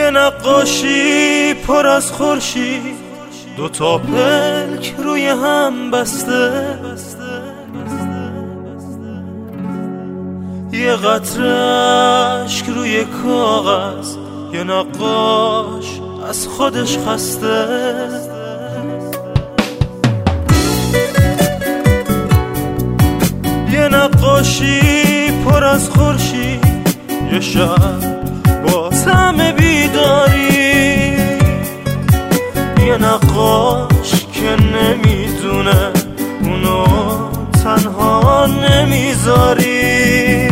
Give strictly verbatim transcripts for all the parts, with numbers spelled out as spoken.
یه نقاشی پر از خورشید، دو تا پلک روی هم بسته، یه قطره اشک روی کاغذ، یه نقاش از خودش خسته. یه نقاشی پر از خورشید، یه شب با طعم بیداری، یه نقاش که نمیدونه اونو تنها نمیذاری.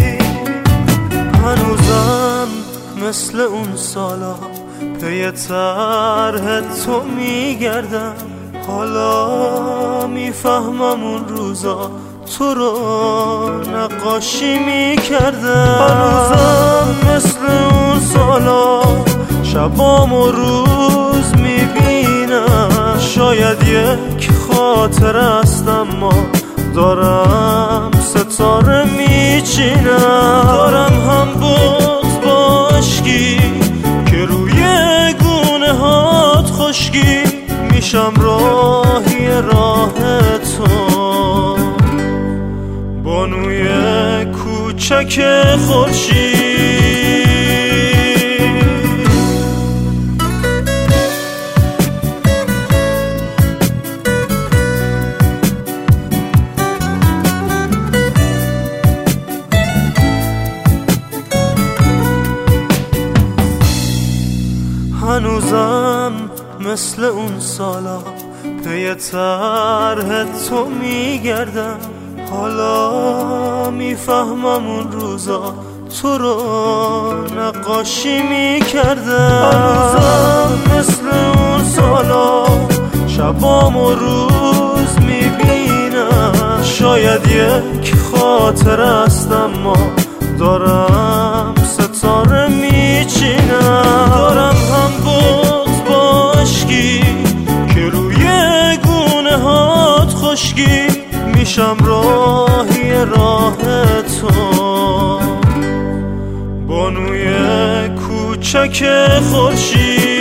هنوزم مثل اون سالا پی طرح تو میگردم، حالا میفهمم اون روزا تو رو نقاشی میکردم. هنوزم مثل اون سالا شبام و روز میبینم، شاید یک خاطر است اما دارم ستاره میچینم. دارم هم بغض با عشقی که روی گونه هات خشکی، میشم راهی راه تو، بانوی کوچک خورشید. هنوزم مثل اون سالا پی طرح تو میگردم، حالا میفهمم اون روزا تو رو نقاشی میکردم. هنوزم مثل اون سالا شبام و روز میبینم، شاید یک خاطر است اما دارم ستاره میچینم. دارم هم بغض با عشقی که روی گونه هات خشکی، میشم راهی راه تو، بانوی کوچک خورشید.